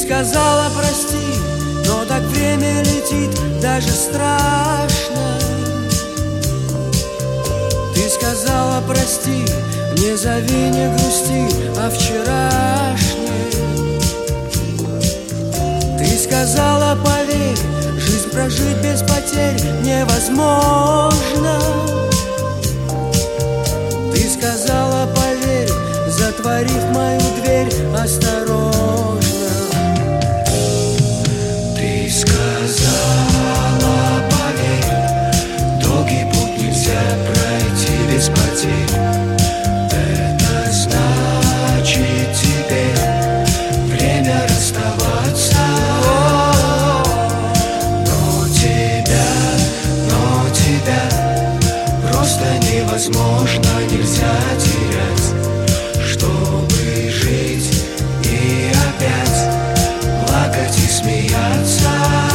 сказала прости, но так время летит, даже страшно. Ты сказала прости, не зови, не грусти о вчерашнем. Ты сказала поверь, жизнь прожить без потерь невозможно. Ты сказала поверь, затворив мою дверь осторожно. Ты сказала поверь, долгий путь нельзя пройти без потерь. Это значит теперь время расставаться. Но тебя просто невозможно, нельзя терять, чтобы жить и опять плакать и смеяться.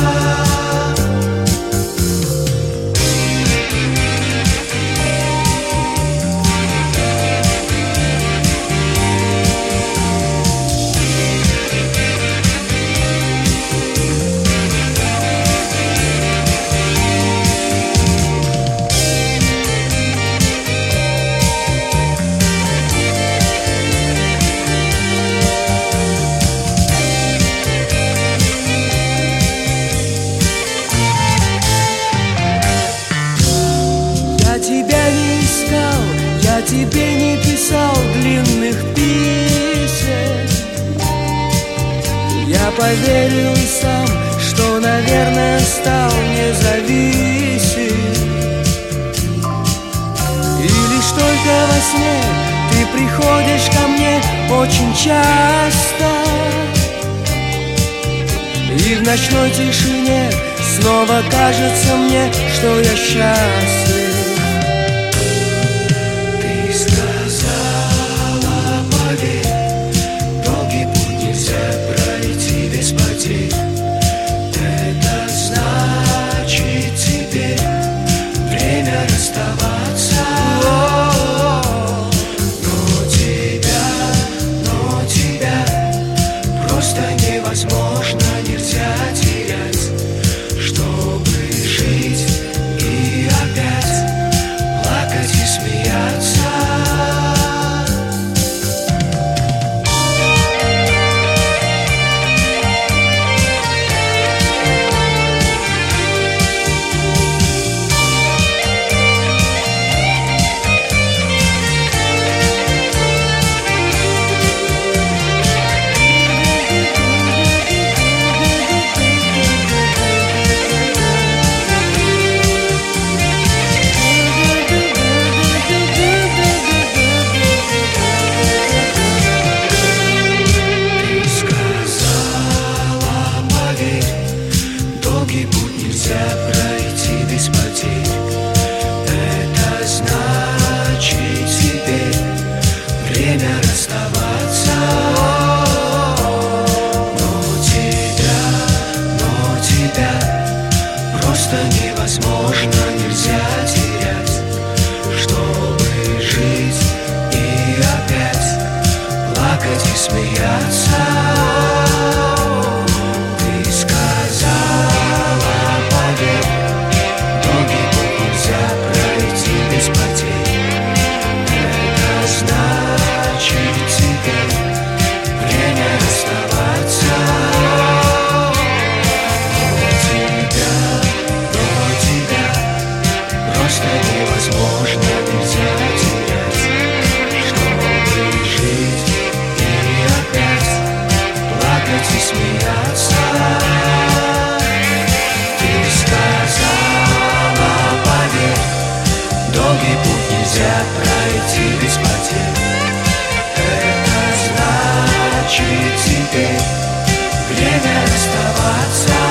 Я тебе не писал длинных писем. Я поверил и сам, что, наверное, стал независим. И лишь только во сне ты приходишь ко мне очень часто. И в ночной тишине снова кажется мне, что я счастлив. Долгий путь нельзя пройти без потерь. Это значит теперь время расставаться. Но тебя просто невозможно, нельзя терять, чтобы жить и опять плакать и смеяться. Просто невозможно, нельзя терять, чтобы жить и опять плакать и смеяться. Ты сказала поверь, долгий путь нельзя пройти без потерь. Это значит теперь время расставаться. Просто невозможно, нельзя терять, чтобы жить и опять плакать и смеяться. Ты сказала поверь, долгий путь нельзя пройти без потерь. Это значит теперь время расставаться.